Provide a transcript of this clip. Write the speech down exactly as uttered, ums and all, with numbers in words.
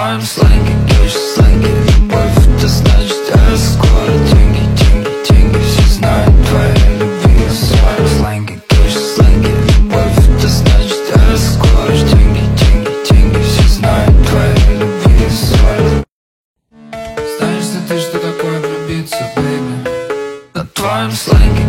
твоем сленге, гейша сленге. Любовь, это значит эскорт. Деньги, деньги, деньги, все знают твоей любви. В своем сленге, гейша сленге. Любовь, это значит эскорт. Деньги, деньги, деньги, все знают твоей любви. В своем... Знаешь ли ты, что такое влюбиться, бэйби? На твоем сленге.